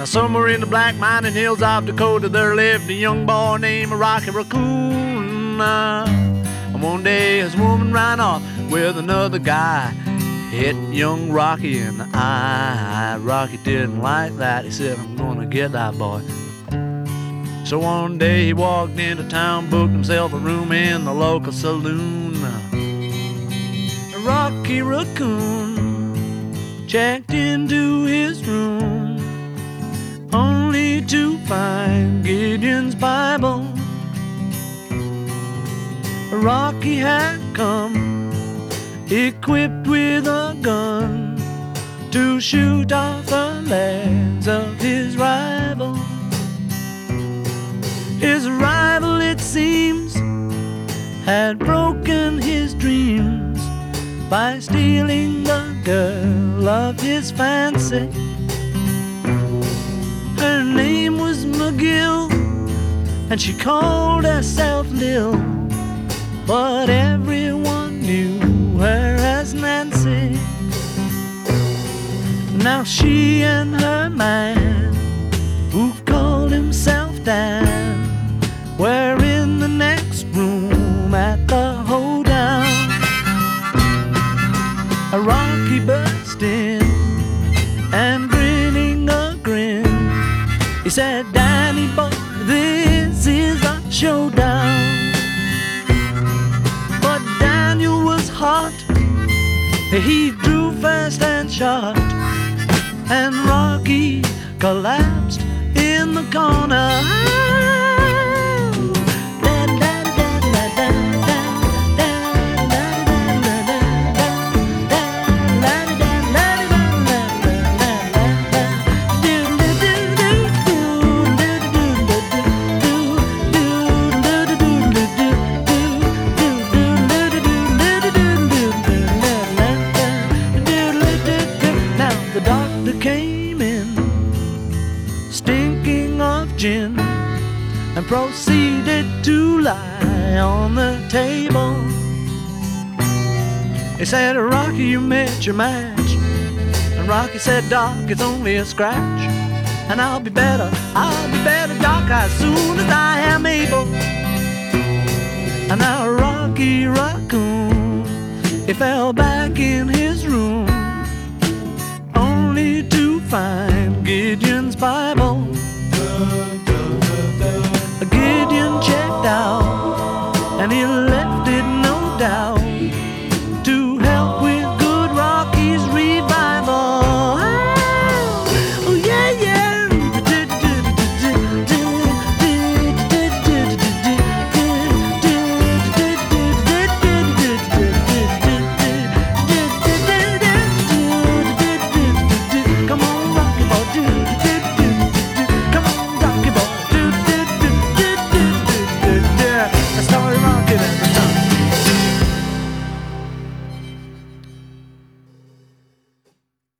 Now somewhere in the black mining hills of Dakota there lived a young boy named Rocky Raccoon. And one day his woman ran off with another guy, hit young Rocky in the eye. Rocky didn't like that. He said, I'm gonna get that boy. So one day he walked into town, booked himself a room in the local saloon. Rocky Raccoon checked into his room, only to find Gideon's Bible. Rocky had come equipped with a gun to shoot off the legs of his rival. His rival, it seems, had broken his dreams by stealing the girl of his fancy. Her name was McGill, and she called herself Lil, but everyone knew her as Nancy. Now she and her man, who called himself Dan, were in the next room at the hoedown. Rocky burst in and grinning a grin, he said, Danny boy, this is a showdown. But Daniel was hot, he drew fast and shot, and Rocky collapsed in the corner. The doctor came in, stinking of gin, and proceeded to lie on the table. He said, Rocky, you met your match. And Rocky said, Doc, it's only a scratch. And I'll be better, Doc, as soon as I am able. And now Rocky Raccoon, he fell back in his room, only to find